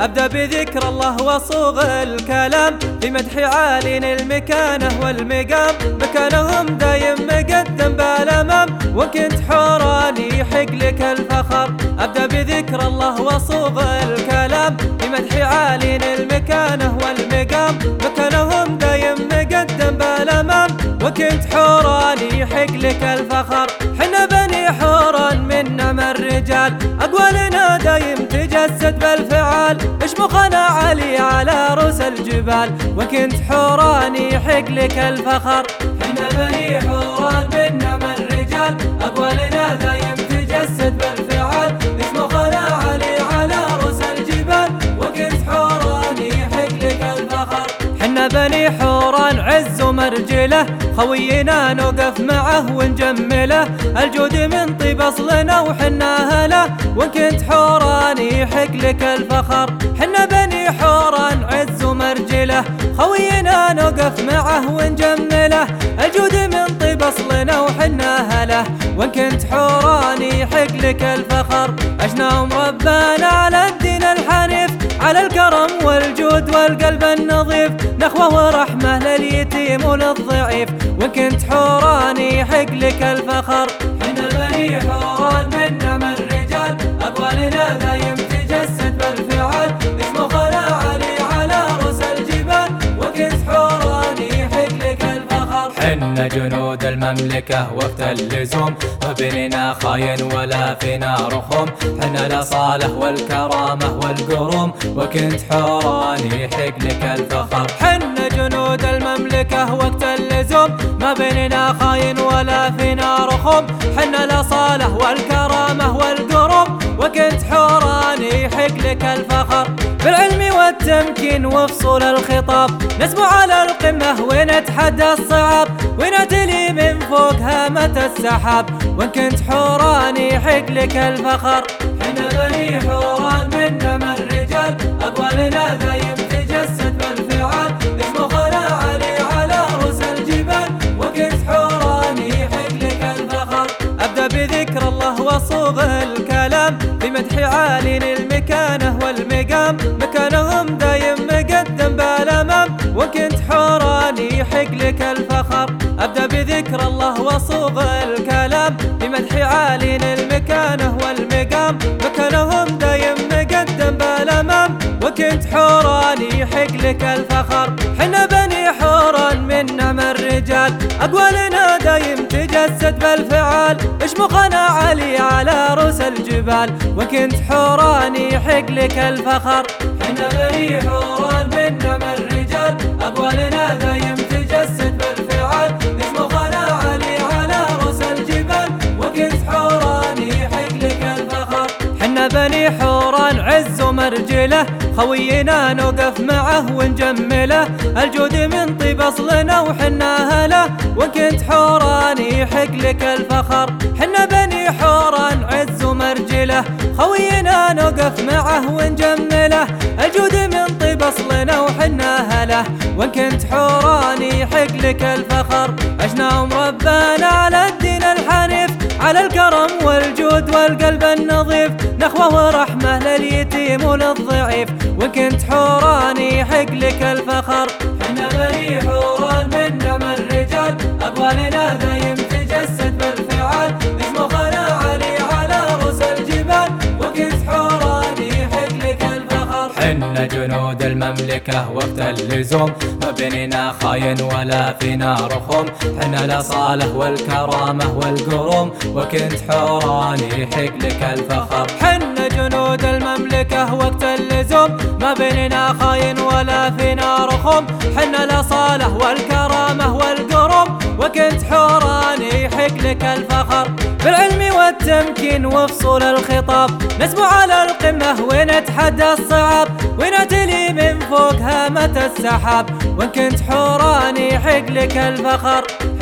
أبدأ بذكر الله وصوغ الكلام في مدح عالين المكانة والمقام، مكانهم دايم مقدم بالأمام، وكنت حوراني يحق لك الفخر. أبدأ بذكر الله وصوغ الكلام في مدح عالين المكانة والمقام، مكانهم دايم مقدم بالأمام، وكنت حوراني يحق لك الفخر. حنا بني حوران من نعم الرجال، أقوالنا دايم تجسد بالفعال، اشمخنا علي على رؤوس الجبال، وكنت حوراني يحق لك الفخر. حنا بني حوران من نعم الرجال، أقوالنا دايم تجسد بالفعال، اشمخنا علي على رؤوس الجبال، وكنت حوراني يحق لك الفخر. حنا بني حوران عز ومرجله، خوينا نوقف معه ونجمله، الجود من طيب اصلنا وحنا اهله، وكنت حوراني يحق لك الفخر. حنا بني حوران عز ومرجله، خوينا نوقف معه ونجمله، الجود من طيب اصلنا وحنا اهله، وكنت حوراني يحق لك الفخر. عشنا مربانا على الدين الحنيف، على الكرم والجود والقلب النظيف، نخوة ورحمة لليتيم وللضعيف، وكنت حوراني يحق لك الفخر. حنا بني حوران من نعم الرجال، أقوالنا دايم تجسد بالفعال، اشمخنا علي على رؤوس الجبال، وكنت حوراني يحق لك الفخر. حنا جنود المملكة وقت اللزوم، ما بيننا خاين ولا فينا رخوم، حنا الأصالة والكرامة والقروم، وكنت حوراني يحق لك الفخر. حنا جنود المملكة وقت اللزوم، ما بيننا خاين ولا فينا رخوم، حنا الأصالة والكرامة والقروم، وكنت حوراني يحق لك الفخر. بالعلم والتمكين وفصول الخطاب، نسمو على القمة ونتحدى الصعاب، ونعتلي من فوق هامة السحاب، وكنت حوراني يحق لك الفخر. حنا بني حوران من نعم الرجال، أقوالنا دايم تجسد بالفعال، اشمخنا علي على رؤوس الجبال، وكنت حوراني يحق لك الفخر. أبدأ بذكر الله وصوغ الكلام في مدح عالين المكانة والمقام، مكانهم دايم مقدم بالأمام، وكنت حوراني يحق لك الفخر. أبدأ بذكر الله وصوغ الكلام في مدح عالين المكانة والمقام، مكانهم دايم مقدم بالأمام، وكنت حوراني يحق لك الفخر. حنا بني حوران من نعم الرجال، أقوالنا دايم تجسد بالفعال، اشمخنا علي على رؤوس الجبال، وكنت حوراني يحق لك الفخر. حنا بني حوران من نعم الرجال، أقوالنا دايم تجسد بالفعال، اشمخنا علي على رؤوس الجبال، وكنت حوراني يحق لك الفخر. حنا بني حوران عز ومرجله، خوينا نوقف معه ونجمله، الجود من طيب اصلنا وحنا اهله، وكنت حوراني يحق لك الفخر. حنا بني حوران عز ومرجله، خوينا نوقف معه ونجمله، الجود من طيب اصلنا وحنا اهله، وكنت حوراني يحق لك الفخر. عشنا مربانا على الدين الحنيف، على الكرم والجود والقلب النظيف، نخوة ورحمة لليتيم وللضعيف، وكنت حوراني يحق لك الفخر. حنا بني حوران من نعم الرجال، أقوالنا دايم تجسد بالفعال، اشمخنا علي على رؤوس الجبال، وكنت حوراني يحق لك الفخر. حنا جنود المملكة وقت اللزوم، ما بيننا خاين ولا فينا رخوم، حنا الأصالة والكرامة والقروم، وكنت حوراني يحق لك الفخر. حنا جنود المملكة وقت اللزوم، ما بيننا خاين ولا فينا رخوم، حنا الأصالة والكرامة والقروم، وكنت حوراني يحق لك الفخر. بالعلم والتمكين وفصول الخطاب، نسمو على القمة ونتحدى الصعاب، ونعتلي من فوق هامة السحاب، وكنت حوراني يحق لك الفخر.